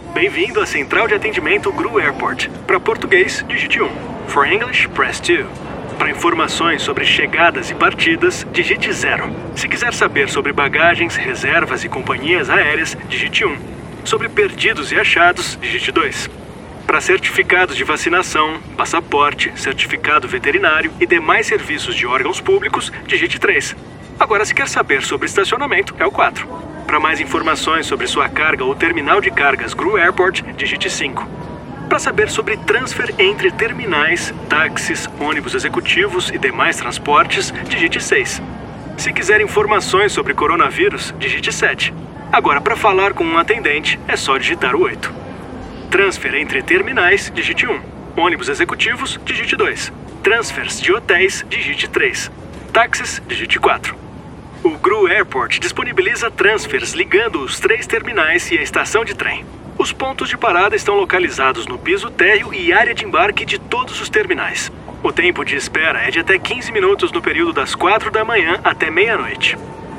Bem-vindo à central de atendimento GRU Airport. Para português, digite 1. For English, press 2. Para informações sobre chegadas e partidas, digite 0. Se quiser saber sobre bagagens, reservas e companhias aéreas, digite 1. Sobre perdidos e achados, digite 2. Para certificados de vacinação, passaporte, certificado veterinário e demais serviços de órgãos públicos, digite 3. Agora, se quer saber sobre estacionamento, é o 4. Para mais informações sobre sua carga ou terminal de cargas GRU Airport, digite 5. Para saber sobre transfer entre terminais, táxis, ônibus executivos e demais transportes, digite 6. Se quiser informações sobre coronavírus, digite 7. Agora, para falar com um atendente, é só digitar o 8. Transfer entre terminais, digite 1. Ônibus executivos, digite 2. Transfers de hotéis, digite 3. Táxis, digite 4. O GRU Airport disponibiliza transfers ligando os 3 terminais e a estação de trem. Os pontos de parada estão localizados no piso térreo e área de embarque de todos os terminais. O tempo de espera é de até 15 minutos no período das 4 da manhã até meia-noite.